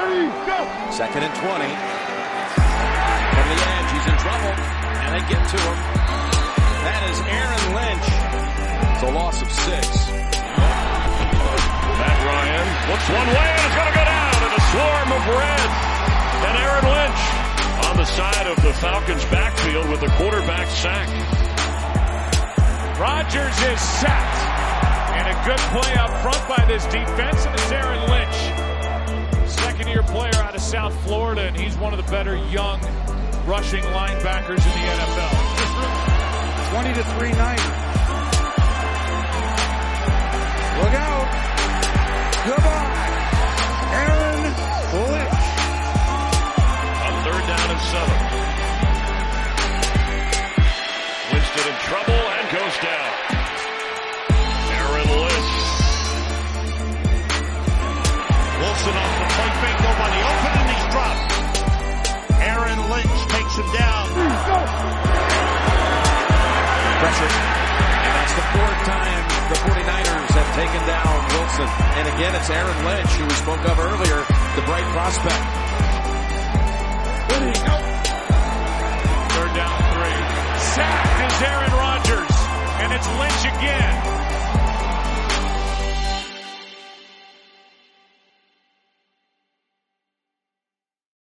Second and 20. From the edge, he's in trouble, and they get to him. That is Aaron Lynch. It's a loss of 6. Matt Ryan looks one way, and it's going to go down in a swarm of red. And Aaron Lynch on the side of the Falcons' backfield with the quarterback sack. Rodgers is sacked. And a good play up front by this defense, and it's Aaron Lynch. Second-year player out of South Florida, and he's one of the better young rushing linebackers in the NFL. 20-3 Niners. Look out. Goodbye. Aaron Lynch. On 3rd down and 7. Winston in trouble and goes down. Aaron Lynch. Wilson off the play fake, nobody open, and he's dropped. Aaron Lynch takes him down. Pressure. And that's the 4th time the 49ers have taken down Wilson. And again, it's Aaron Lynch, who we spoke of earlier, the bright prospect. There you go. 3rd down 3. Sacked is Aaron Rodgers. And it's Lynch again.